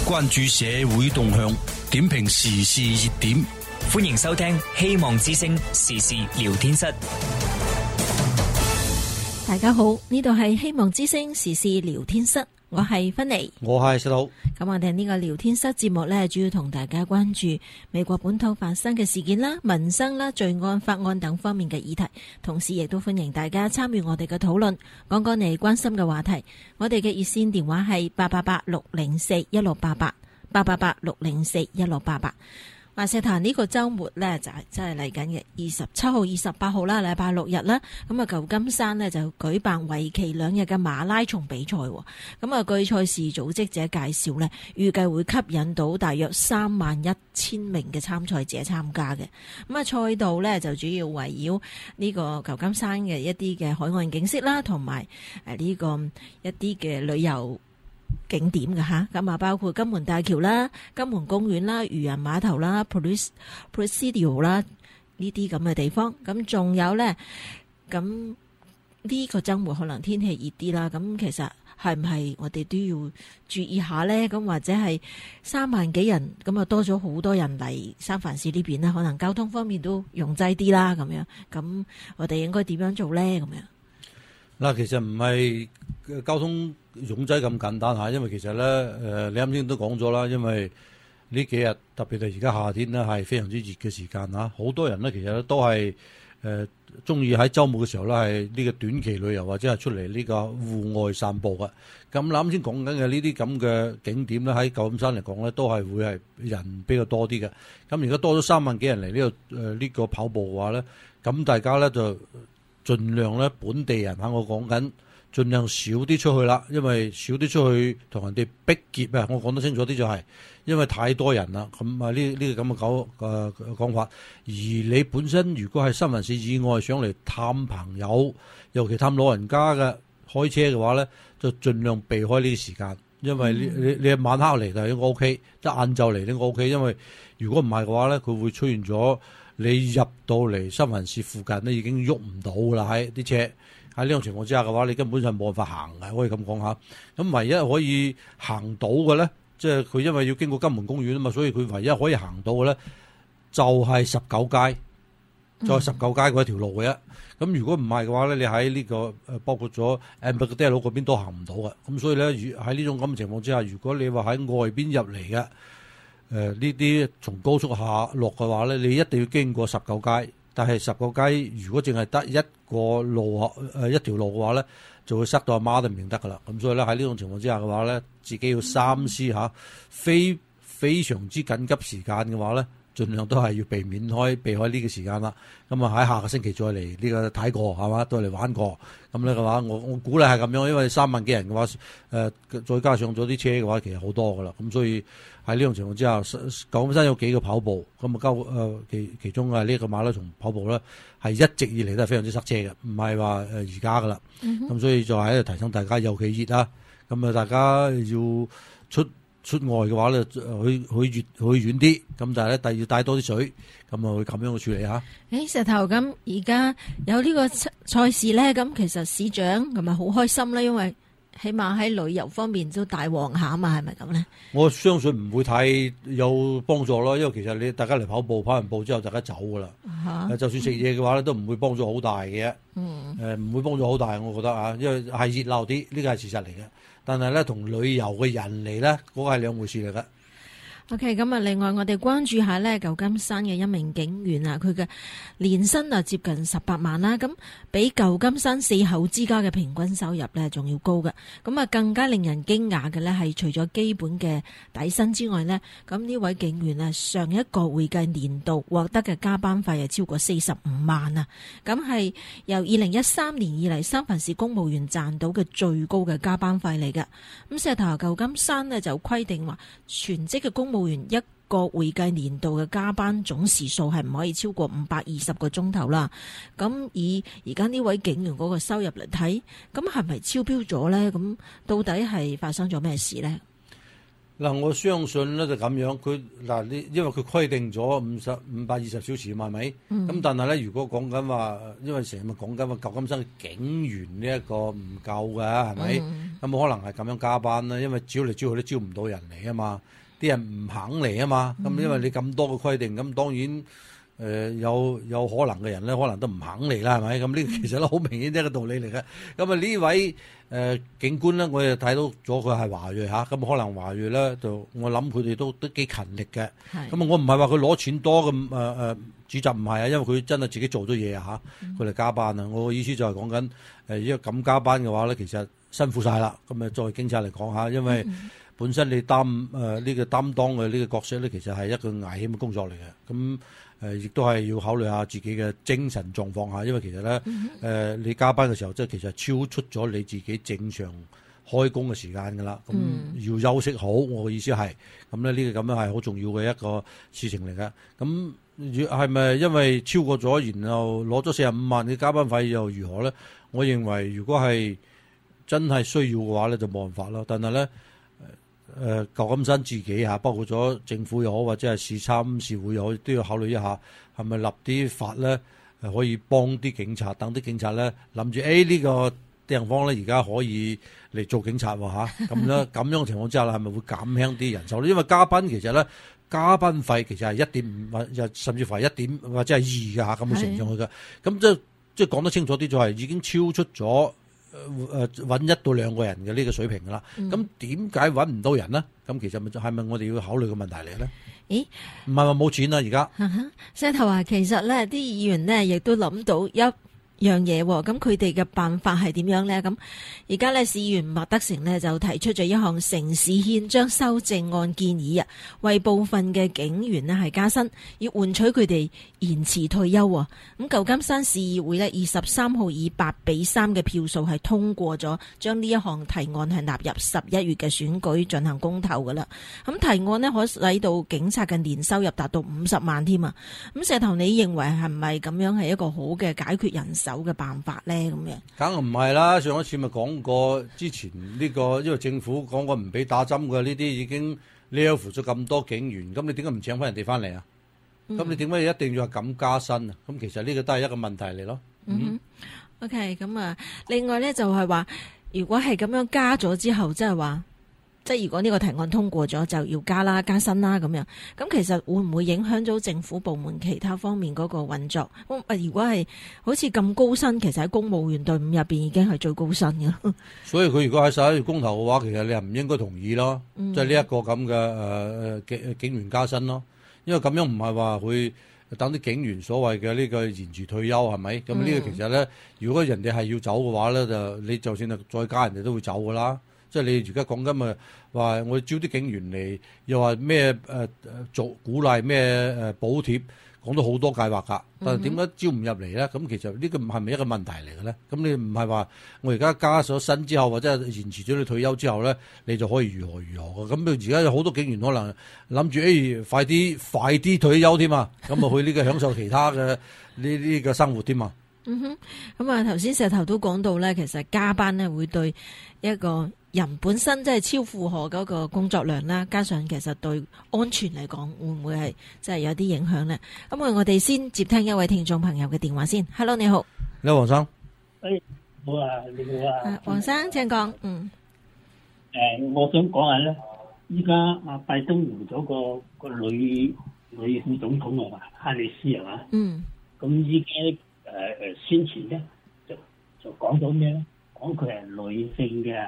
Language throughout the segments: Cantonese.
關注社會動向，點評時事熱點。 歡迎收聽希望之聲時事聊天室。 大家好，呢度係希望之聲時事聊天室，我係芬妮， 我係石佬。 咁我哋呢個聊天室節目呢，主要同大家關注美國本土發生嘅事件啦、民生啦、罪案、法案等方面嘅議題，同時亦都歡迎大家參與我哋嘅討論，講講你關心嘅話題。我哋嘅熱線電話係888-604-1688 888-604-1688。話石壇呢個周末呢，就係真係嚟緊嘅27號、28號啦，禮拜六日啦。咁啊，舊金山呢，就舉辦為期2日嘅馬拉松比賽。咁啊，據賽事組織者介紹呢，預計會吸引到大約31,000名嘅參賽者參加嘅。咁啊，賽道呢，就主要圍繞呢個舊金山嘅一啲嘅海岸景色啦，同埋呢個一啲嘅旅遊景點嘅吓，咁啊包括金門大橋啦、金門公園啦、漁人碼頭啦、Presidio 啦呢啲咁嘅地方。咁仲有呢，咁呢個周末可能天氣熱啲啦。咁其實係唔係我哋都要注意下呢？咁或者係3萬幾人，咁啊多咗好多人嚟三藩市呢邊呢，可能交通方面都擁擠啲啦。咁樣，咁我哋應該點樣做呢？咁樣嗱，其實唔係交通擁擠咁簡單嚇，因為其實咧，你啱先都講咗啦，因為呢幾日特別係而家夏天呢，係非常之熱嘅時間嚇，好多人呢，其實咧都係中意喺週末嘅時候咧係呢個短期旅遊或者係出嚟呢個戶外散步嘅。咁啱先講緊嘅呢啲咁嘅景點咧，喺舊金山嚟講咧，都係會係人比較多啲嘅。咁而家多咗3萬幾人嚟呢個跑步嘅話咧，咁大家咧就盡量咧本地人我講緊，盡量少啲出去啦，因為少啲出去同人哋逼結啊！我講得清楚啲就係，因為太多人啦，咁啊呢個咁嘅講法。而你本身如果係三藩市以外想嚟探朋友，尤其探老人家嘅開車嘅話咧，就盡量避開呢啲時間，因為你晚黑嚟就應該 OK，即係晏晝嚟應該 OK，因為如果唔係嘅話咧，佢會出現咗你入到嚟三藩市附近咧已經喐唔到啦，喺啲車。喺呢種情況之下嘅話，你根本上冇辦法行嘅，可以咁講下。咁唯一可以行到嘅咧，即係佢因為要經過金門公園啊嘛，所以佢唯一可以行到嘅咧，就係19街，再19街嗰一條路嘅啫。咁如果唔係嘅話咧，你喺呢個包括咗 Embarcadero 嗰邊都行唔到嘅。咁所以咧，喺呢種咁嘅情況之下，如果你話喺外邊入嚟嘅呢啲從高速下落嘅話咧，你一定要經過19街。但係19街如果淨係得一個路一條路嘅話咧，就會塞到阿媽都唔認得噶啦。咁所以咧，喺呢種情況之下嘅話咧，自己要三思下，非常之緊急時間嘅話咧，盡量都係要避開呢個時間啦。咁啊喺下個星期再嚟呢個睇過係嘛，都嚟玩過。咁咧嘅話，我估計係咁樣，因為3萬幾人嘅話，再加上咗啲車嘅話，其實好多噶啦。咁所以喺呢種情況之下，舊金山有幾個跑步，咁其中呢個馬拉松跑步咧，係一直以嚟都係非常之塞車嘅，唔係話而家噶啦。咁所以就喺度提醒大家，尤其熱啦，咁啊大家要出外嘅話咧，去遠啲，咁但係咧，要帶多啲水，咁啊會咁樣去處理下。 石頭，咁而家有呢個賽事咧，咁其實市長係咪好開心咧？因為起碼喺旅遊方面都大旺下啊嘛，係咪咁咧？我相信唔會太有幫助咯，因為其實大家嚟跑完步之後，大家走噶啦。就算食嘢嘅話咧，都唔會幫助好大嘅。唔會幫助好大，我覺得啊，因為係熱鬧啲，呢個係事實嚟嘅。但係咧，同旅遊嘅人嚟咧，嗰個係兩回事嚟㗎。 OK， 咁啊，另外我哋關注下呢舊金山嘅一名警員啊，佢嘅年薪啊接近18萬啦，咁比舊金山4口之家嘅平均收入呢仲要高嘅。咁啊，更加令人驚訝嘅呢係除咗基本嘅底薪之外呢，咁呢位警員啊上一個會計年度獲得嘅加班費係超過45萬啊，咁係由2013年以嚟三藩市公務員賺到嘅最高嘅加班費嚟嘅。咁石頭舊金山呢就規定話全職嘅公務員一個會計年度嘅加班總時數係唔可以超過520個鐘頭啦。咁以而家呢位警員嗰個收入嚟睇，咁係咪超標咗呢？咁到底係發生咗咩事呢？ 嗱，我相信咧就咁樣，因為佢規定咗520小時嘛，係咪？咁但係咧，如果講緊話，因為成日講緊話舊金山嘅警員呢一個唔夠嘅，係咪？咁冇可能係咁樣加班啦，因為招嚟招去都招唔到人嚟啊嘛，啲人唔肯嚟啊嘛。咁因為你咁多嘅規定，咁當然有可能嘅人咧，可能都唔肯嚟啦，係咪？咁呢個其實都好明顯一個道理嚟嘅。咁啊呢位警官咧，我哋睇到咗佢係華裔嚇，咁可能華裔咧就我諗佢哋都幾勤力嘅。咁我唔係話佢攞錢多咁主責唔係啊，因為佢真係自己做咗嘢啊嚇，佢嚟加班啊。我嘅意思就係講緊如果咁加班嘅話咧，其實辛苦晒啦。咁啊作為警察嚟講嚇，因為本身你呢個擔當嘅呢個角色咧，其實係一個危險嘅工作嚟嘅。咁亦都係要考慮下自己嘅精神狀況下，因為其實咧你加班嘅時候，即係其實超出咗你自己正常開工嘅時間㗎啦。咁要休息好，我嘅意思係咁咧，呢個咁樣係好重要嘅一個事情嚟嘅。咁係咪因為超過咗，然後攞咗45萬嘅加班費又如何咧？我認為如果係真係需要嘅話咧，就冇辦法啦。但係咧舊金山自己包括咗政府又好，或者係市參事會又好，都要考慮一下係咪立啲法咧，可以幫啲警察，等啲警察咧諗住呢個地方咧而家可以嚟做警察喎嚇。咁咧咁樣嘅情況之下啦，係咪會減輕啲人手咧？因為加班其實咧加班費其實係1.5或甚至乎係1點或者係2㗎嚇，咁樣乘上去嘅。咁即係講得清楚啲，就係已經超出咗揾1到2個人嘅呢個水平噶啦。咁點解揾唔到人呢？咁其實係咪我哋要考慮嘅問題嚟咧？ 咦， 唔係話冇錢啦，而家。 石頭話其實咧，啲議員呢亦都諗到一樣嘢，咁佢哋嘅辦法係點樣呢？咁而家呢，市議員麥德成呢就提出咗一項城市憲章修正案建議啊，為部分嘅警員呢係加薪，要換取佢哋延遲退休。咁舊金山市議會呢23號以8-3嘅票數係通過咗，將呢一項提案係納入11月嘅選舉進行公投噶啦。咁提案呢可使到警察嘅年收入達到50萬添啊！咁石頭，你認為係咪咁樣係一個好嘅解決人手嘅辦法咧？咁樣梗唔係啦，上一次咪講過，之前呢個因為政府講過唔俾打針嘅呢啲已經孭負咗咁多警員，咁你點解唔請翻人哋翻嚟啊？咁你點解一定要係咁加薪啊？咁其實呢個都係一個問題嚟咯。 OK， 咁啊，另外咧就係話，如果係咁樣加咗之後，即係話，即係如果呢個提案通過咗，就要加薪啦咁樣。咁其實會唔會影響咗政府部門其他方面嗰個運作？如果係好似咁高薪，其實喺公務員隊伍入邊已經係最高薪嘅。所以佢如果喺11月公投嘅話，其實你係唔應該同意咯。即係呢一個咁嘅警員加薪咯。因為咁樣唔係話會等啲警員所謂嘅呢個延遲退休係咪？咁呢個其實咧，如果人哋係要走嘅話咧，你就算係再加人哋都會走噶啦。即係你而家講緊咪話我招啲警員嚟，又話咩做鼓勵咩補貼，講到好多計劃㗎。但係點解招唔入嚟咧？咁其實呢個係咪一個問題嚟嘅咧？咁你唔係話我而家加咗薪之後，或者係延遲咗你退休之後咧，你就可以如何如何嘅？咁而家有好多警員可能諗住快啲退休添啊！咁啊去呢個享受其他嘅呢個生活添啊！ 咁啊頭先石頭都講到咧，其實加班咧會對一個人本身即係超負荷嗰個工作量啦，加上其實對安全嚟講，會唔會係即係有啲影響咧？咁我哋先接聽一位聽眾朋友嘅電話先。Hello， 你好。 你好，黃生。 好啊，你好啊。 黃生，請講。 我想講下咧，依家阿拜登換咗個女副總統啊嘛，哈里斯係嘛？咁依家先前咧就講咗咩咧？講佢係女性嘅。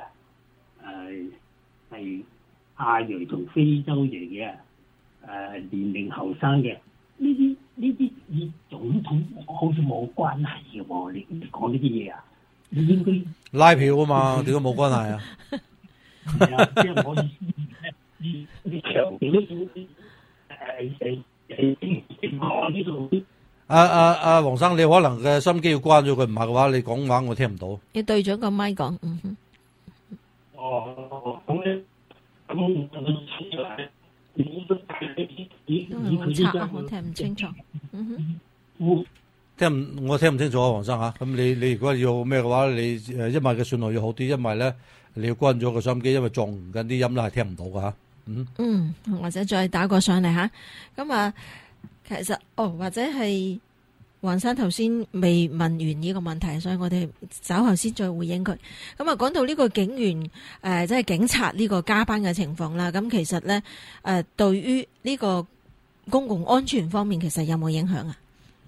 係亞裔同非洲裔嘅，年齡後生嘅，呢啲與總統好似冇關係嘅喎。你講呢啲嘢啊？你應該拉票啊嘛，點解冇關係啊？ 係啊，即係我意思呢強調呢度。 黃生，你可能嘅心機要關咗佢，唔係嘅話，你講話我聽唔到。 要對咗個麥講。 咁咧，咁好差，我聽唔清楚。 我聽唔清楚啊，黃生嚇。咁你如果要咩嘅話，你一咪嘅信號要好啲，一咪咧你要關咗個收音機，因為撞緊啲音咧係聽唔到㗎嚇。 或者再打個上嚟吓。咁啊，其實或者係黃生頭先未問完呢個問題，所以我哋稍後先再回應佢。咁啊，講到呢個警員即係警察呢個加班嘅情況啦，咁其實咧對於呢個公共安全方面，其實有冇影響啊？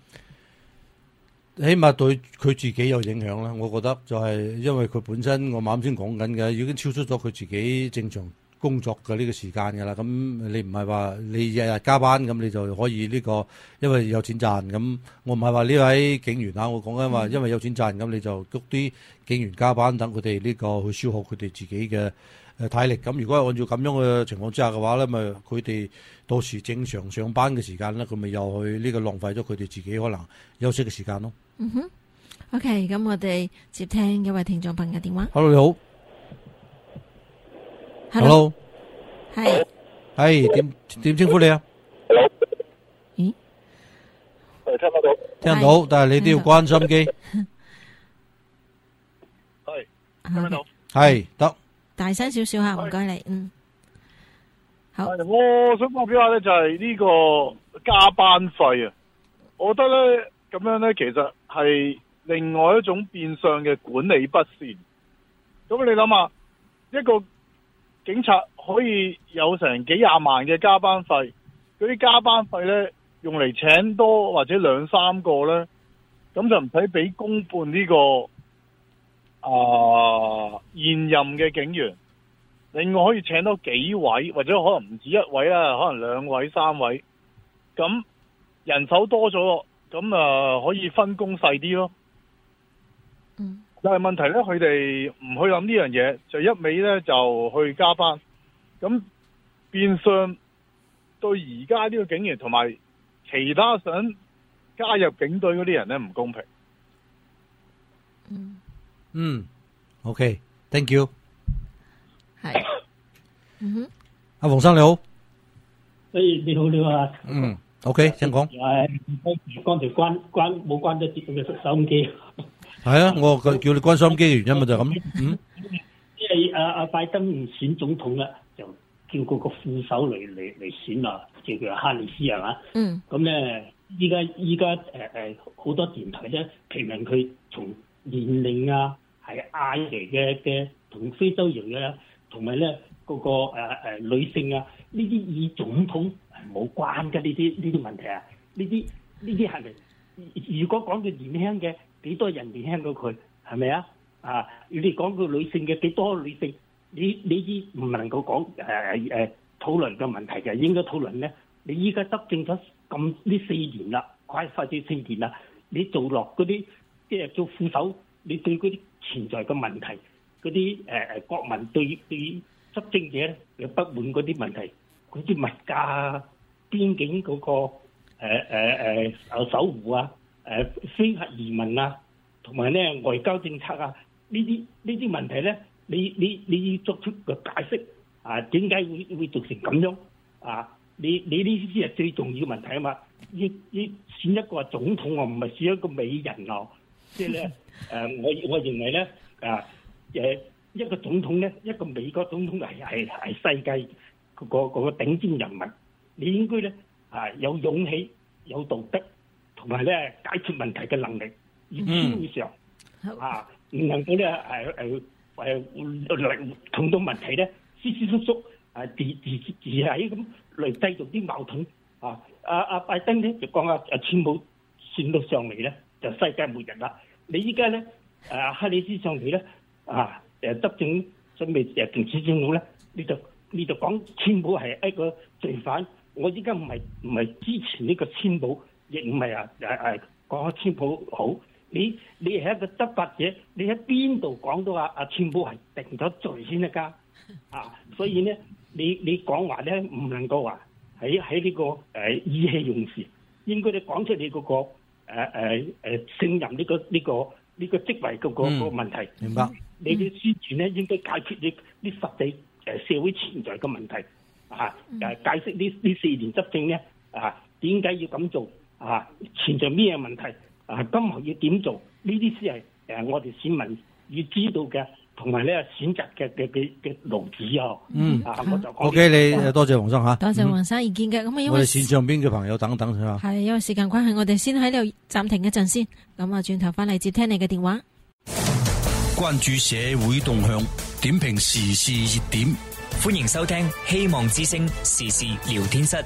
起碼對佢自己有影響啦，我覺得就係因為佢本身我啱先講緊嘅，已經超出咗佢自己正常工作嘅呢個時間㗎啦。咁你唔係話你日日加班咁，你就可以呢個因為有錢賺咁。我唔係話呢位警員啊，我講緊話因為有錢賺咁，你就谷啲警員加班，等佢哋呢個去消耗佢哋自己嘅體力。咁如果係按照咁樣嘅情況之下嘅話咧，咪佢哋到時正常上班嘅時間咧，佢咪又去呢個浪費咗佢哋自己可能休息嘅時間咯。 OK， 咁我哋接聽一位聽眾朋友電話。 Hello， 你好。Hello， 係點稱呼你啊？ Hello， 咦？ 聽得到？ 聽到，但係你都要關心機。 係聽得到？ 係得。 大聲少少吓，唔該你。好。 我想發表下咧，就係呢個加班費啊。我覺得咧咁樣咧，其實係另外一種變相嘅管理不善。咁你諗下，一個警察可以有成幾廿萬嘅加班費，嗰啲加班費咧用嚟請多或者兩三個咧，咁就唔使俾公判呢個現任嘅警員。另外可以請多幾位，或者可能唔止一位啦，可能兩位、三位，咁人手多咗，咁可以分工細啲咯。但係問題咧，佢哋唔去諗呢樣嘢，就一味咧就去加班，咁變相對而家呢個警員同埋其他想加入警隊嗰啲人咧唔公平。 OK，thank you。 係， 阿黃生你好。 你好，你好啊。 OK，請講。 剛才冇關咗節目嘅收音機。 係啊，我叫你關收音機嘅原因咪就係咁。 因為阿拜登唔選總統啦，就叫嗰個副手嚟選啊，叫佢哈里斯係嘛。咁咧，依家好多電台咧評論佢從年齡啊，係亞裔嘅同非洲裔嘅，同埋咧嗰個女性啊，呢啲與總統係冇關嘅呢啲問題啊，呢啲係咪？如果講佢年輕嘅，幾多人年輕過佢係咪啊？你哋講佢女性嘅幾多女性？你啲唔能夠講討論嘅問題嘅，應該討論咧。你依家執政咗咁呢4年啦，快至4年啦，你做落嗰啲即係做副手，你對嗰啲潛在嘅問題，嗰啲國民對執政者嘅不滿嗰啲問題，嗰啲物價、邊境嗰個守護啊、非法移民啊，同埋咧外交政策啊，呢啲問題咧，你要作出個解釋啊，點解會造成咁樣啊？你呢啲係最重要嘅問題啊嘛！要選一個總統啊，唔係選一個美人啊！即係咧我認為咧一個總統咧，一個美國總統係世界個頂尖人物，你應該咧有勇氣、有道德，同埋咧解決問題嘅能力，要超常唔能夠咧碰到問題咧，舒舒縮縮自喺咁嚟製造啲矛盾啊！阿拜登咧就講阿川普選到上嚟咧就世界末日啦！你依家咧哈里斯上嚟咧執政準備停止政府咧，你就講川普係一個罪犯。我依家唔係支持呢個川普，亦唔係講川普好。你係一個執法者，你喺邊度講到阿川普係定咗罪先得㗎？所以咧，你講話咧唔能夠話喺呢個意氣用事，應該你講出你嗰個勝任呢個職位嗰個問題。 明白。 你嘅宣傳咧應該解決呢實際社會存在嘅問題。解釋呢4年執政咧點解要咁做存在咩問題今後要點做？呢啲先係我哋市民要知道嘅同埋咧選擇嘅路子啊。我就 OK， 你多謝黃生嚇， 多謝黃生意見嘅。咁因為我哋線上邊嘅朋友等等嚇， 係因為時間關係，我哋先喺度暫停一陣先。咁啊，轉頭翻嚟接聽你嘅電話。 關注社會動向，點評時事熱點， 歡迎收聽希望之聲時事聊天室。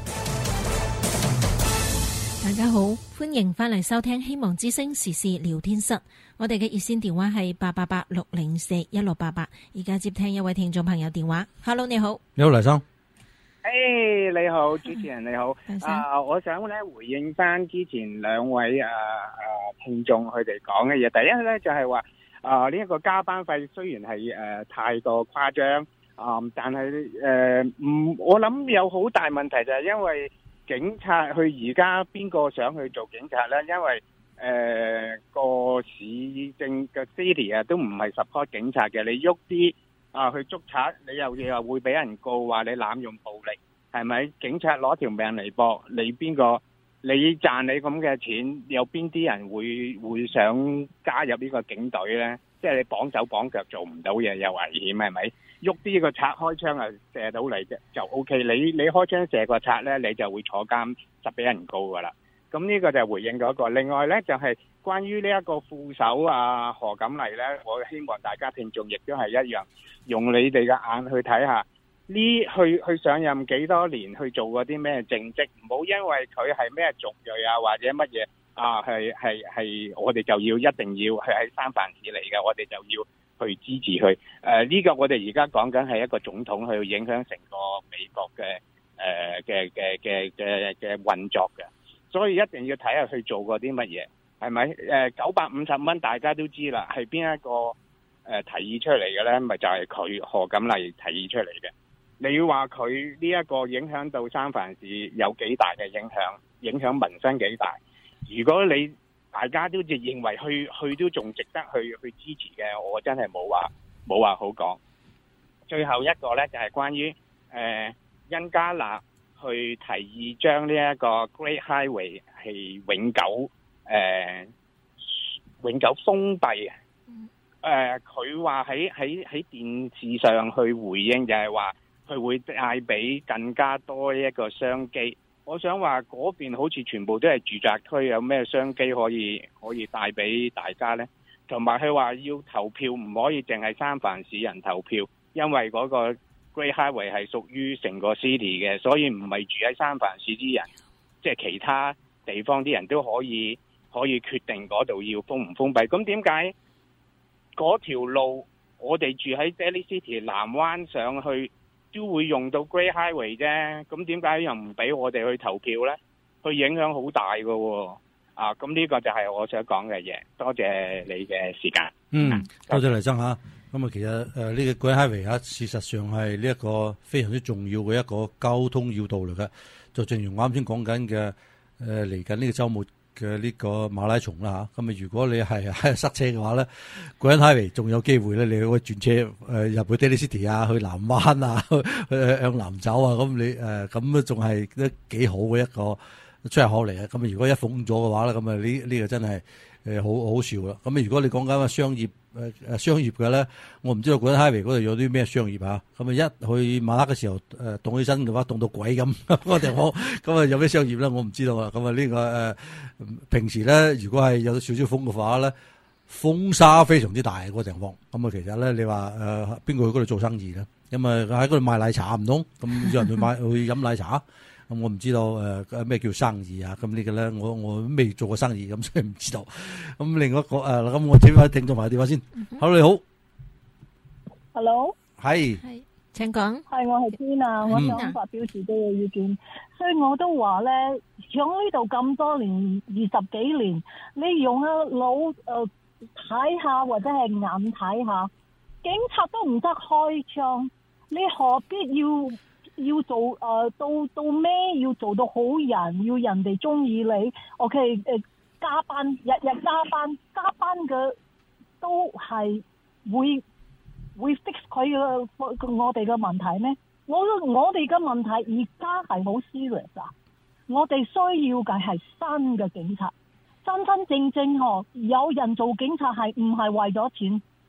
大家好，歡迎翻嚟收聽希望之聲時事聊天室。我哋嘅熱線電話係888-604-1688。而家接聽一位聽眾朋友電話。Hello， 你好。 你好，黎生。 你好，主持人你好。我想咧回應翻之前兩位聽眾佢哋講嘅嘢。第一咧就係話呢一個加班費雖然係太過誇張，但係我諗有好大問題就係因為警察佢而家邊個想去做警察咧？因為個市政嘅 city 都唔係 support 警察嘅，你喐啲去捉賊，你又會俾人告話你濫用暴力，係咪？警察攞條命嚟搏，你邊個？你賺你咁嘅錢，有邊啲人會想加入呢個警隊咧？即係你綁手綁腳做唔到嘢又危險，係咪？喐啲個賊開槍啊射到你啫就 OK， 你開槍射個賊咧，你就會坐監，實俾人告噶啦。咁呢個就係回應嗰個。另外咧就係關於呢一個副手何錦麗咧，我希望大家聽眾亦都係一樣，用你哋嘅眼去睇下去上任幾多年，去做過啲咩政績，唔好因為佢係咩族裔或者乜嘢係我哋就要一定要係喺三藩市嚟嘅，我哋就要去支持佢。呢個我哋而家講緊係一個總統去影響成個美國嘅運作嘅，所以一定要睇下佢做過啲乜嘢，係咪？950蚊大家都知啦，係邊一個提議出嚟嘅咧？咪就係佢何錦麗提議出嚟嘅。你要話佢呢一個影響到三藩市有幾大嘅影響民生幾大？如果你大家都認為去都仲值得去支持嘅，我真係冇話好講。最後一個呢，就係關於恩加納去提議將呢一個 Great Highway 係永久封閉。佢話喺電視上去回應，就係話佢會帶俾更加多一個商機。我想話嗰邊好似全部都係住宅區，有咩商機可以帶俾大家呢？同埋佢話要投票唔可以淨係三藩市人投票，因為嗰個 Great Highway 係屬於成個 city 嘅，所以唔係住喺三藩市啲人，即係其他地方啲人都可以決定嗰度要封唔封閉。咁點解嗰條路我哋住喺 Daly City 南灣上去都會用到 Great Highway 啫？咁點解又唔俾我哋去投票呢？佢影響好大㗎喎。咁呢個就係我想講嘅嘢。多謝你嘅時間。 多謝黎生嚇。咁其實呢個 Great Highway 事實上係呢一個非常之重要嘅一個交通要道嚟嘅。就正如我啱先講緊嘅，嚟緊呢個週末嘅呢個馬拉松啦嚇。咁如果你係塞車嘅話咧，Great Highway 仲有機會咧，你可以轉車入去 Daly City 去南灣去向南走啊。咁你咁都仲係都幾好嘅一個出入口嚟啊。咁如果一封咗嘅話咧，咁呢個真係好好笑啦。咁如果你講緊商業嘅咧，我唔知道 Great Highway 嗰度有啲咩商業嚇。咁一去馬克嘅時候凍起身嘅話，凍到鬼咁嗰個地方，咁有咩商業咧？我唔知道啊。咁呢個平時咧，如果係有少少風嘅話咧，風沙非常之大嗰個地方。咁其實咧，你話邊個去嗰度做生意咧？咁喺嗰度賣奶茶唔通？咁有人去飲奶茶？咁我唔知道咩叫生意啊？咁呢個咧，我未做過生意，咁所以唔知道。咁另外一個咁我接翻聽眾朋友電話先。Hello， 你好。 Hello。 係。 請講。 係，我係天啊，我想發表自己嘅意見。所以我都話咧，響呢度咁多年，20幾年，你用腦睇下或者係眼睇下，警察都唔得開槍，你何必要做到咩？要做到好人，要人哋中意你。OK， 加班，日加班嘅都係會 fix 佢嘅我哋嘅問題咩？我哋嘅問題而家係好 serious 啊！我哋需要嘅係新嘅警察，真正有人做警察係唔係為咗錢？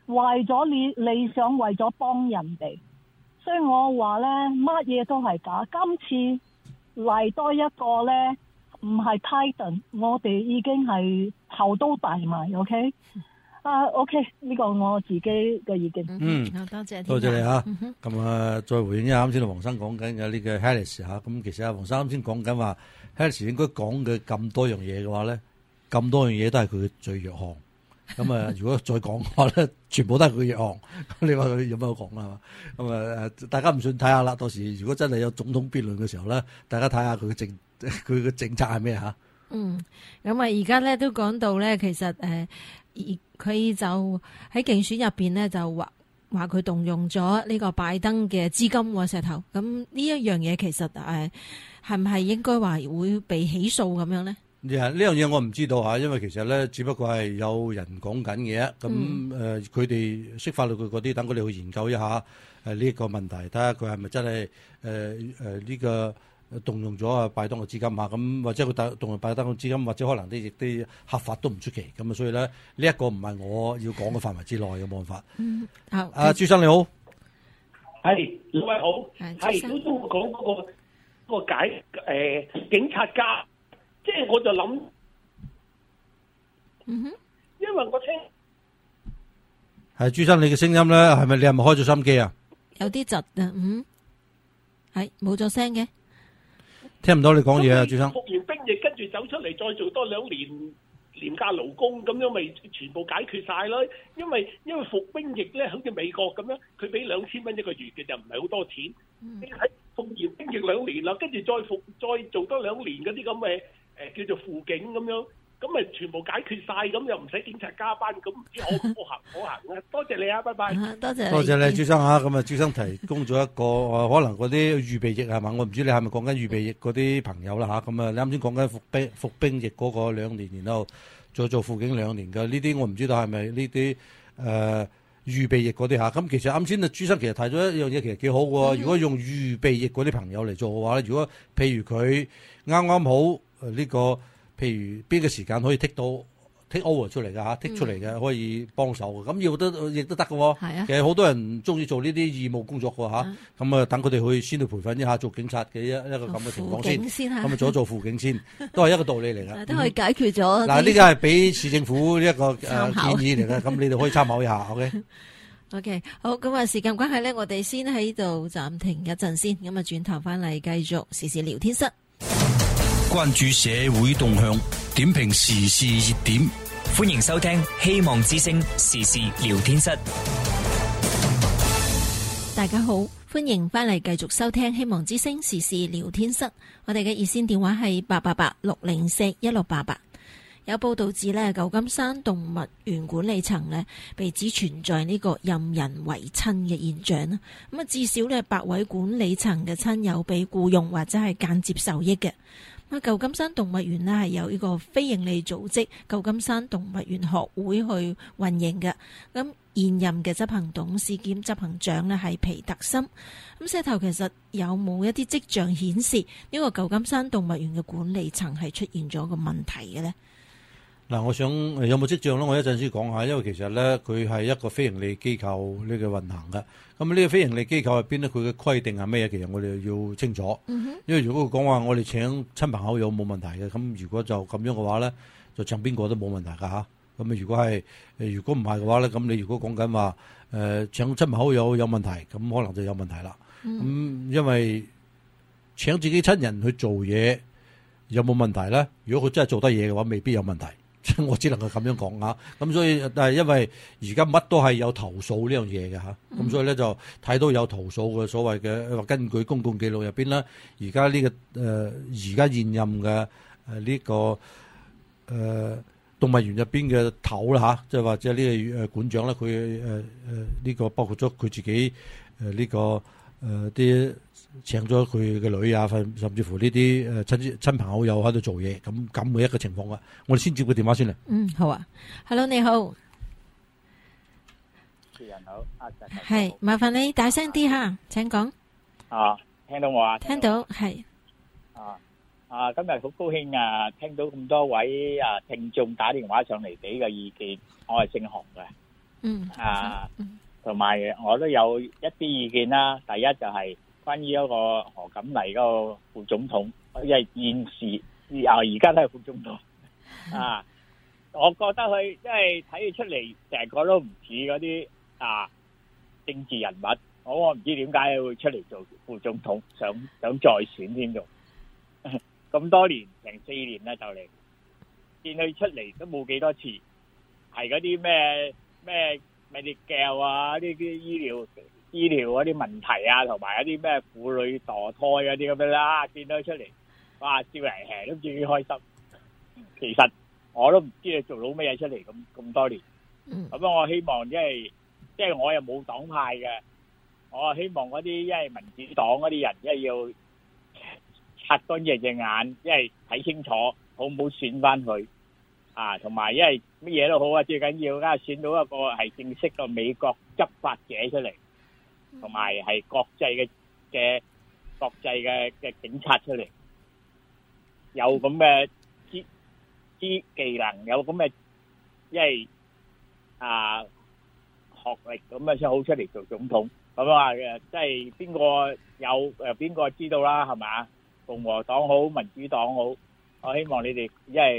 為咗理想，為咗幫人哋，所以我話咧，乜嘢都係假。今次嚟多一個咧，唔係 Titan， 我哋已經係頭都大埋 ，OK？ OK， 呢個我自己嘅意見。 好多謝， 多謝你嚇。咁再回應一下啱先黃生講緊嘅呢個 Harris 嚇。咁其實黃生啱先講緊話 Harris 應該講嘅咁多樣嘢嘅話咧，咁多樣嘢都係佢嘅最弱項。咁如果再講嘅話咧，全部都係佢弱項。咁你話佢有乜好講啦？咁大家唔信睇下啦。到時如果真係有總統辯論嘅時候咧，大家睇下佢嘅政策係咩嚇？ 咁而家咧都講到咧，其實佢就喺競選入邊咧就話佢動用咗呢個拜登嘅資金喎，石頭。咁呢一樣嘢其實係唔係應該話會被起訴咁樣咧？ 呢樣嘢我唔知道嚇，因為其實咧只不過係有人講緊嘅。咁佢哋識法律嘅嗰啲，等佢哋去研究一下呢個問題，睇下佢係咪真係呢個動用咗拜登嘅資金嚇，咁或者佢動用拜登嘅資金，或者可能啲合法都唔出奇。咁所以咧呢一個唔係我要講嘅範圍之內嘅，冇辦法。好，朱生你好， 係兩位好，係都講嗰個警察家，即係我就諗，因為我聽係朱生你嘅聲音咧，係咪開咗收音機啊？ 有啲窒係冇咗聲嘅。 聽唔到你講嘢啊，朱生。 服完兵役，跟住走出嚟，再做多2年廉價勞工，咁樣咪全部解決晒咯。因為服兵役咧，好似美國咁樣，佢俾2000蚊一個月嘅，就唔係好多錢。你喺服完兵役2年啦，跟住再做多2年嗰啲咁嘅叫做輔警咁樣，咁咪全部解決晒，咁又唔使警察加班，咁唔知可唔可行啊？多謝你啊，拜拜。 多謝你朱生嚇。咁朱生提供咗一個可能嗰啲預備役係嘛？我唔知你係咪講緊預備役嗰啲朋友啦嚇。咁你啱先講緊服兵役嗰個2年，然後再做輔警2年嘅呢啲，我唔知道係咪呢啲預備役嗰啲嚇。咁其實啱先朱生其實提咗一樣嘢，其實幾好喎。如果用預備役嗰啲朋友嚟做嘅話咧，如果譬如佢啱好呢個，譬如邊個時間可以take over 出嚟嘅嚇，take 出嚟嘅可以幫手嘅，咁亦都得嘅喎。其實好多人中意做呢啲義務工作嘅嚇，咁等佢哋去先去培訓一下做警察嘅一個咁嘅情況先，咁做輔警先，都係一個道理嚟嘅。 都可以解決咗。 嗱，呢個係俾市政府一個建議嚟嘅，咁你哋可以參考一下。 OK， 好，咁時間關係咧，我哋先喺度暫停一陣先，咁轉頭翻嚟繼續時事聊天室。 關注社會動向，點評時事熱點， 歡迎收聽希望之聲時事聊天室。 大家好，歡迎翻嚟繼續收聽希望之聲時事聊天室。我哋嘅熱線電話係888-604-1688。有報道指呢，舊金山動物園管理層呢被指存在呢個任人唯親嘅現象啦。咁至少呢8位管理層嘅親友被僱用或者係間接受益嘅。舊金山動物園呢係由呢個非營利組織舊金山動物園學會去運營嘅。咁現任嘅執行董事兼執行長呢係皮特森。咁石頭其實有冇一啲跡象顯示呢個舊金山動物園嘅管理層係出現咗個問題嘅呢？ 嗱，我想有冇跡象咧？我一陣先講下，因為其實咧佢係一個非營利機構呢個運行嘅。咁呢個非營利機構入邊咧，佢嘅規定係咩嘢？其實我哋要清楚。因為如果佢講話我哋請親朋好友冇問題嘅，咁如果就咁樣嘅話咧，就請邊個都冇問題㗎嚇。咁如果唔係嘅話咧，咁你如果講緊話請親朋好友有問題，咁可能就有問題啦。咁因為請自己親人去做嘢有冇問題咧？如果佢真係做得嘢嘅話，未必有問題。我只能夠咁樣講啊，咁所以但係因為而家乜都係有投訴呢樣嘢嘅嚇，咁所以咧就睇到有投訴嘅所謂嘅根據公共記錄入邊啦，而家呢個而家現任嘅呢個動物園入邊嘅頭啦嚇，即係或者呢個館長咧，佢呢個包括咗佢自己呢個啲。請咗佢嘅女啊，甚至乎呢啲親朋好友喺度做嘢，咁嘅一個情況啊，我哋先接個電話先嚟。 好啊 ，Hello 你好， 主持人好， 係麻煩你大聲啲吓，請講。 聽到我啊？ 聽到係。 今日好高興啊，聽到咁多位聽眾打電話上嚟俾嘅意見，我係姓洪嘅。 同埋我都有一啲意見啦。第一就係關於嗰個何錦麗嗰個副總統，因為現時而家都係副總統我覺得佢即係睇佢出嚟成個都唔似嗰啲政治人物。我唔知點解會出嚟做副總統，想再選添仲咁多年，成4年啦就嚟，見佢出嚟都冇幾多次，係嗰啲咩Medicare呢啲醫療嗰啲問題同埋一啲咩婦女墮胎嗰啲咁樣啦，見到佢出嚟，哇笑嚟都唔知幾開心。其實我都唔知佢做到咩嘢出嚟咁多年。咁我希望即係我又冇黨派嘅。我希望嗰啲因為民主黨嗰啲人，因為要擦乾淨隻眼，因為睇清楚好唔好選翻佢同埋因為乜嘢都好最緊要而家選到一個係正式嘅美國執法者出嚟，同埋係國際嘅警察出嚟，有咁嘅技能，有咁嘅因為學歷咁先好出嚟做總統。咁即係邊個有邊個知道啦，係咪？共和黨好，民主黨好，我希望你哋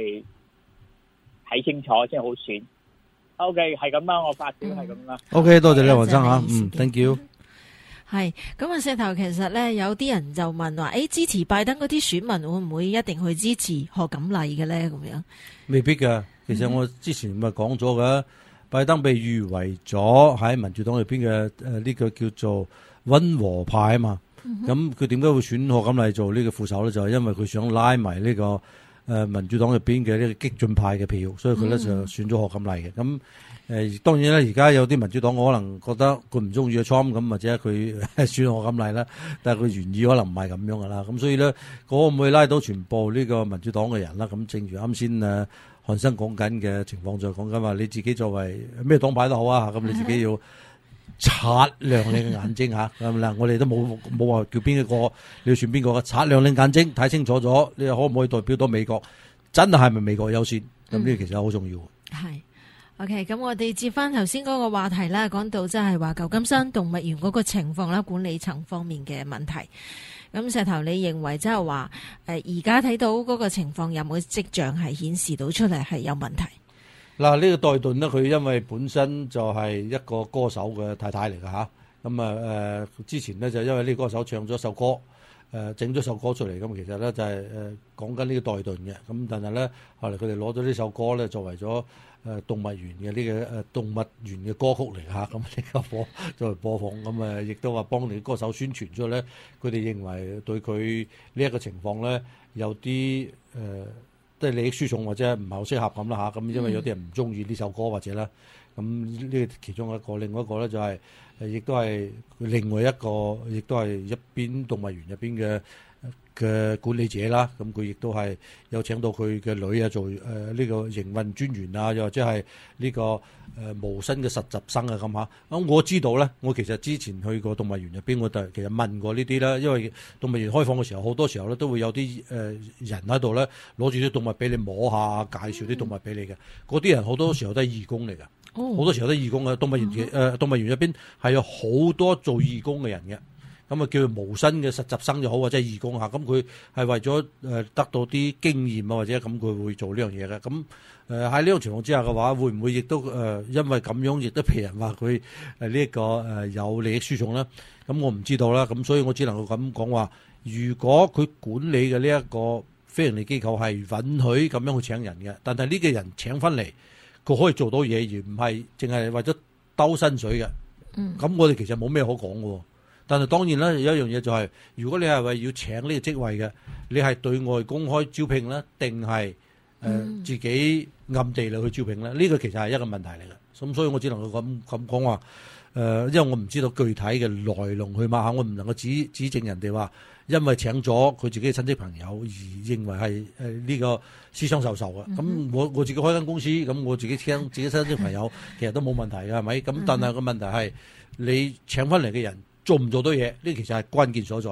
睇清楚先好選。OK， 係咁啦，我發表係咁啦。 OK， 多謝你黃生吓，thank you。 係咁石頭其實咧，有啲人就問話，支持拜登嗰啲選民會唔會一定去支持賀錦麗嘅咧？咁樣未必㗎。其實我之前咪講咗㗎。拜登被譽為咗喺民主黨入邊嘅呢個叫做溫和派啊嘛，咁佢點解會選賀錦麗做呢個副手咧？就係因為佢想拉埋呢個民主黨入邊嘅呢個激進派嘅票，所以佢咧就選咗賀錦麗嘅。咁當然咧，而家有啲民主黨可能覺得佢唔中意阿 Trump 咁，或者佢選賀錦麗啦，但係佢原意可能唔係咁樣噶啦。咁所以咧，可唔可以拉到全部呢個民主黨嘅人啦？咁正如啱先韓生講緊嘅情況，就講緊話你自己作為咩黨派都好啊，咁你自己要擦亮你嘅眼睛嚇。咁啦，我哋都冇話叫邊一個你要選邊個嘅，擦亮你眼睛睇清楚咗，你可唔可以代表到美國？真係咪美國優先？咁呢個其實好重要。 係 OK， 咁我哋接翻頭先嗰個話題啦，講到即係話舊金山動物園嗰個情況啦，管理層方面嘅問題。咁石頭，你認為即係話而家睇到嗰個情況有冇跡象係顯示到出嚟係有問題？ 嗱，呢個代頓呢，佢因為本身就係一個歌手嘅太太嚟㗎吓，咁之前呢，就因為呢個歌手唱咗首歌，整咗首歌出嚟，咁其實咧就係講緊呢個代頓嘅，咁但係咧後來佢哋攞咗呢首歌咧作為咗動物園嘅呢個動物園嘅歌曲嚟嚇，咁呢個作為播放，咁亦都話幫你歌手宣傳咗咧，佢哋認為對佢呢一個情況咧有啲即係利益輸送或者唔係好適合咁啦嚇，咁因為有啲人唔中意呢首歌或者啦，咁呢個其中一個，另外一個咧就係亦都係另外一個，亦都係一邊動物園入邊嘅管理者啦，咁佢亦都係有請到佢嘅女啊做呢個營運專員啊，又或者係呢個無薪嘅實習生啊咁嚇。咁我知道咧，我其實之前去過動物園入邊，我就其實問過呢啲啦，因為動物園開放嘅時候，好多時候咧都會有啲人喺度咧攞住啲動物俾你摸下，介紹啲動物俾你嘅。嗰啲人好多時候都係義工嚟㗎，好多時候都係義工嘅。動物園入邊係有好多做義工嘅人嘅。咁叫做無薪嘅實習生又好，或者係義工嚇，咁佢係為咗得到啲經驗啊，或者咁佢會做呢樣嘢嘅。咁喺呢種情況之下嘅話，會唔會亦都因為咁樣亦都被人話佢呢一個有利益輸送咧？咁我唔知道啦。咁所以我只能夠咁講話，如果佢管理嘅呢一個非營利機構係允許咁樣去請人嘅，但係呢個人請翻嚟，佢可以做到嘢，而唔係淨係為咗兜薪水嘅。咁我哋其實冇咩可講嘅。但係當然啦，有一樣嘢就係，如果你係為要請呢個職位嘅，你係對外公開招聘咧，定係自己暗地裏去招聘咧？呢個其實係一個問題嚟嘅。咁所以我只能夠咁講話，因為我唔知道具體嘅來龍去脈，我唔能夠指證人哋話，因為請咗佢自己嘅親戚朋友而認為係呢個私相授受嘅。咁我自己開間公司，咁我自己請自己親戚朋友，其實都冇問題嘅，係咪？咁但係個問題係你請翻嚟嘅人做唔做到嘢？呢其實係關鍵所在。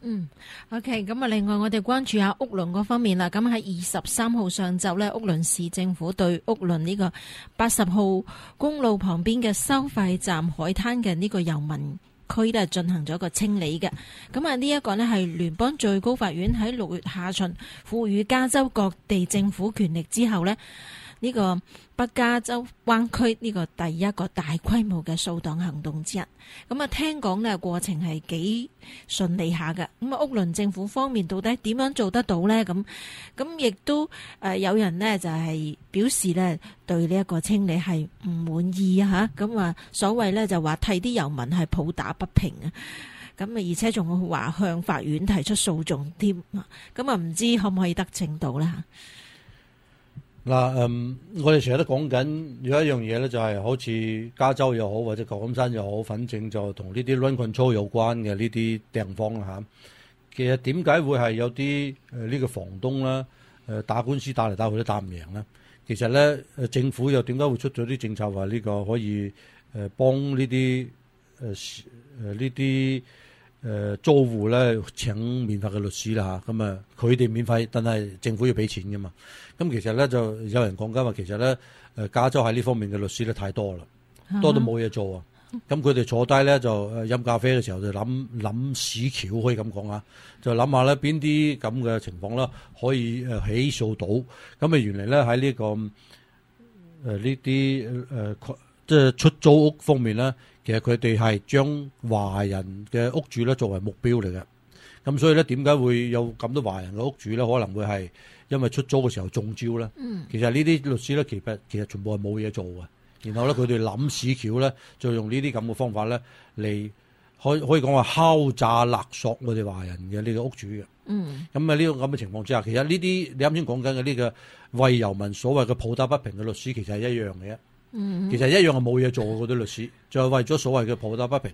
OK， 咁啊，另外我哋關注下屋崙嗰方面啦。咁喺23號上晝呢，屋崙市政府對屋崙呢個80號公路旁邊嘅收費站海灘嘅呢個遊民區呢進行咗個清理嘅。咁啊，呢一個呢係聯邦最高法院喺6月下旬賦予加州各地政府權力之後呢，呢個北加州灣區呢個第一個大規模嘅掃蕩行動之一。咁啊，聽講呢過程係幾順利下嘅。咁啊，屋崙政府方面到底點樣做得到呢？咁亦都有人呢就係表示呢對呢一個清理係唔滿意啊嚇。咁啊，所謂呢就話替啲遊民係抱打不平啊。咁啊，而且仲會話向法院提出訴訟添。咁啊，唔知可唔可以得逞到呢？ 嗱，我哋成日都講緊有一樣嘢咧，就係好似加州又好，或者舊金山又好，反正就同呢啲 rent control 有關嘅呢啲地方啦嚇。其實點解會係有啲呢個房東啦打官司打嚟打去都打唔贏咧？其實咧政府又點解會出咗啲政策話呢個可以幫呢啲呢啲租戶咧請免費嘅律師啦嚇？咁啊佢哋免費，但係政府要俾錢噶嘛。咁其實咧就有人講緊話，其實咧加州喺呢方面嘅律師咧太多啦，多到冇嘢做啊！咁佢哋坐低咧就飲咖啡嘅時候就諗屎橋，可以咁講啊，就諗下咧邊啲咁嘅情況啦，可以起訴到。咁啊原來咧喺呢個呢啲即係出租屋方面咧，其實佢哋係將華人嘅屋主咧作為目標嚟嘅。咁所以咧點解會有咁多華人嘅屋主咧？可能會係因為出租嘅時候中招咧。其實呢啲律師咧，其實全部係冇嘢做嘅。然後咧，佢哋諗屎橋咧，就用呢啲咁嘅方法咧嚟可以講話敲詐勒索我哋華人嘅呢個屋主嘅。咁啊呢種咁嘅情況之下，其實呢啲你啱先講緊嘅呢個為遊民所謂嘅抱打不平嘅律師，其實係一樣嘅啫。其實一樣係冇嘢做嗰啲律師，就係為咗所謂嘅抱打不平。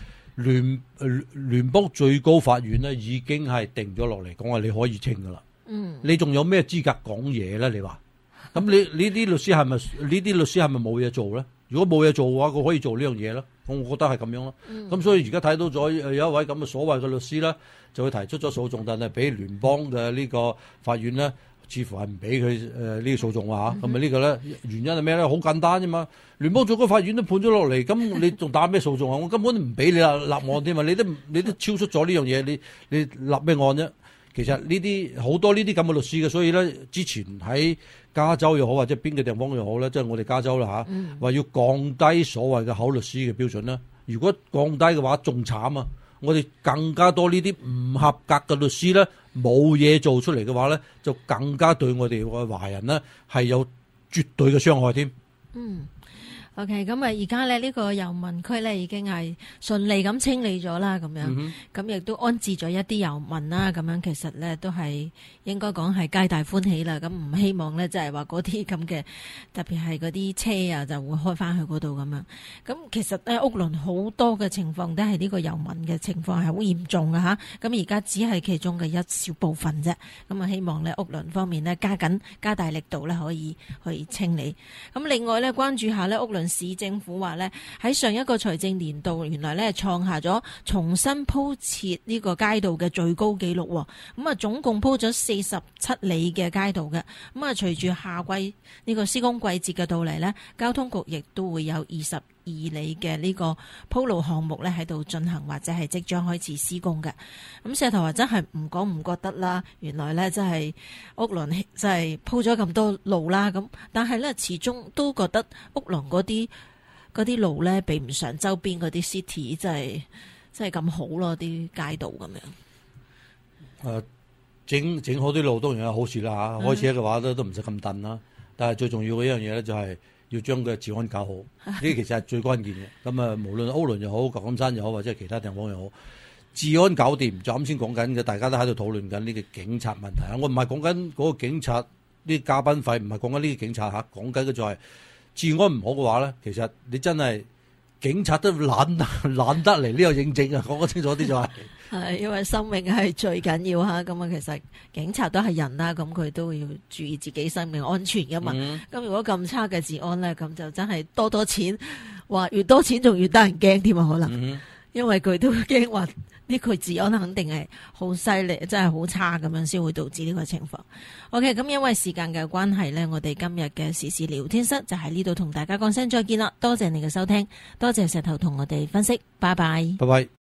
聯邦最高法院咧已經係定咗落嚟，講話你可以清噶啦。你仲有咩資格講嘢咧？你話咁你呢啲律師係咪冇嘢做咧？如果冇嘢做嘅話，佢可以做呢樣嘢咯。我覺得係咁樣咯。咁所以而家睇到咗有一位咁嘅所謂嘅律師咧，就會提出咗訴訟，但係俾聯邦嘅呢個法院咧，似乎係唔俾佢呢個訴訟啊嚇。咁啊呢個咧原因係咩咧？好簡單啫嘛。聯邦最高法院都判咗落嚟，咁你仲打咩訴訟啊？我根本都唔俾你立案添嘛。你都超出咗呢樣嘢，你立咩案啫？其實呢啲好多呢啲咁嘅律師嘅，所以咧之前喺加州又好，或者邊個地方又好咧，即係我哋加州啦嚇，話要降低所謂嘅考律師嘅標準啦。如果降低嘅話，仲慘啊！我哋更加多呢啲唔合格嘅律師咧，冇嘢做出嚟嘅話咧，就更加對我哋嘅華人咧係有絕對嘅傷害添。 OK， 咁啊，而家咧呢個遊民區咧已經係順利咁清理咗啦，咁樣，咁亦都安置咗一啲遊民啦，咁樣其實咧都係應該講係皆大歡喜啦。咁唔希望咧就係話嗰啲咁嘅，特別係嗰啲車啊就會開翻去嗰度咁樣。咁其實咧屋崙好多嘅情況都係呢個遊民嘅情況係好嚴重嘅吓。咁而家只係其中嘅一小部分啫。咁啊希望咧屋崙方面咧加大力度咧可以去清理。咁另外咧關注下咧屋崙市政府話咧喺上一個財政年度，原來咧創下咗重新鋪設呢個街道嘅最高紀錄。咁啊，總共鋪咗47里嘅街道嘅。咁啊，隨住夏季呢個施工季節嘅到嚟咧，交通局亦都會有22里嘅呢個鋪路項目咧喺度進行，或者係即將開始施工嘅。咁石頭話真係唔講唔覺得啦，原來咧真係屋崙真係鋪咗咁多路啦。咁但係咧始終都覺得屋崙嗰啲路咧比唔上周邊嗰啲 city， 真係咁好咯，啲街道咁樣。 整好啲路當然有好處啦嚇。開始嘅話都唔使咁燉啦。但係最重要嘅一樣嘢咧就係要將佢治安搞好，呢啲其實係最關鍵嘅。咁啊，無論屋崙又好，舊金山又好，或者係其他地方又好，治安搞掂就啱先講緊嘅，大家都喺度討論緊呢個警察問題啊。我唔係講緊嗰個警察啲加班費，唔係講緊呢個警察嚇，講緊嘅就係治安唔好嘅話咧，其實你真係警察都懶得嚟呢個認證啊！講得清楚啲就係。 係，因為生命係最緊要嚇，咁啊其實警察都係人啦，咁佢都要注意自己生命安全噶嘛。咁如果咁差嘅治安咧，咁就真係多錢，話越多錢仲越得人驚添啊！可能，因為佢都驚話呢個治安肯定係好犀利，真係好差咁樣先會導致呢個情況。OK， 咁因為時間嘅關係呢，我哋今日嘅時事聊天室就喺呢度同大家講聲再見啦。多謝你嘅收聽，多謝石頭同我哋分析，拜拜。 拜拜。